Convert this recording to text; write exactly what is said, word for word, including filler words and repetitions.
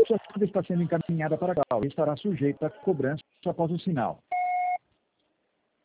sua chamada está sendo encaminhada para a call e estará sujeita a cobrança após o sinal.